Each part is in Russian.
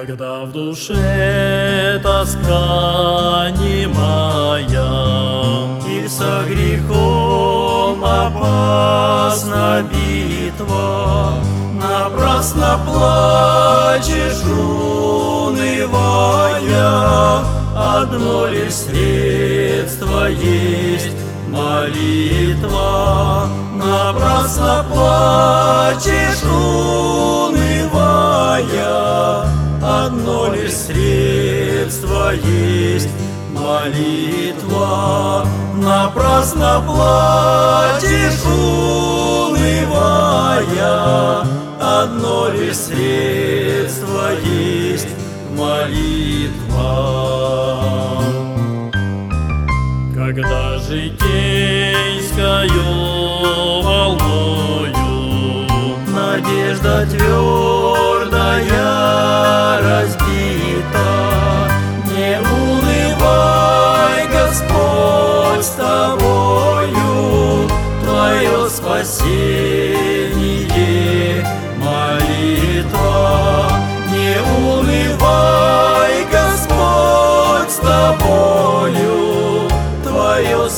Когда в душе тоска немая, и со грехом опасна битва, напрасно плачешь, унывая, одно лишь средство есть молитва. Напрасно плачешь, унывая, одно лишь средство есть молитва. Напрасно плачешь, унывая, одно лишь средство есть молитва. Когда житейскою волною надежда твердая разбита, не унывай, Господь с тобою, твое спасение молитва. Не унывай, Господь с тобою, твое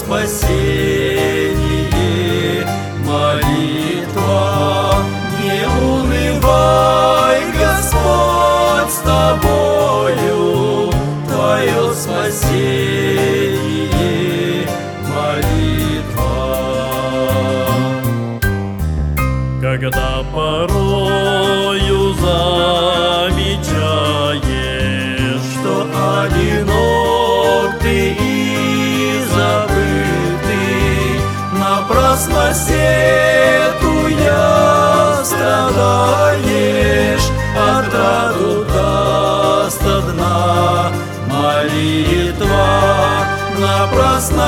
спасение молитва. Не унывай, Господь с тобою, твое спасение молитва. Когда порою замечаешь, что одинок ты и забытый, напрасно сетуя страдаешь, отраду даст одна молитва. Напрасно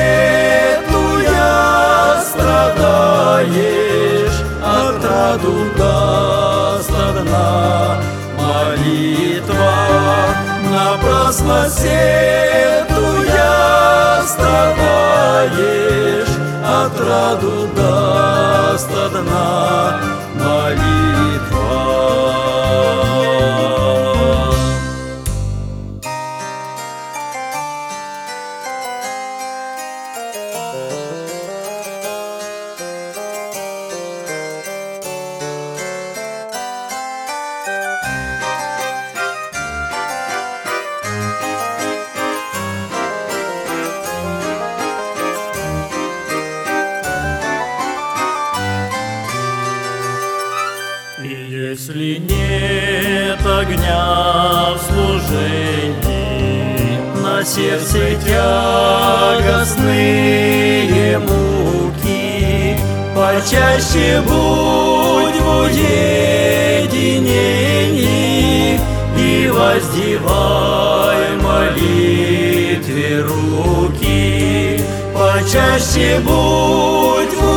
сетуя страдаешь, отраду даст одна молитва. Напрасно сетуя страдаешь, отраду даст одна молитва. Если нет огня в служении, на сердце тягостные муки, почаще будь в уединении и воздевай молитве руки. Почаще будь в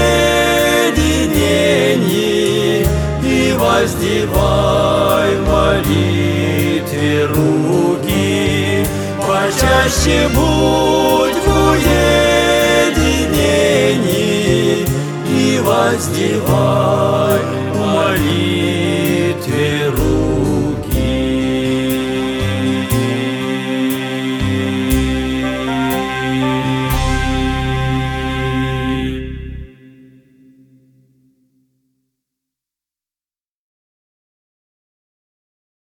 уединении и воздевай молитве руки. Почаще будь в уединении и воздевай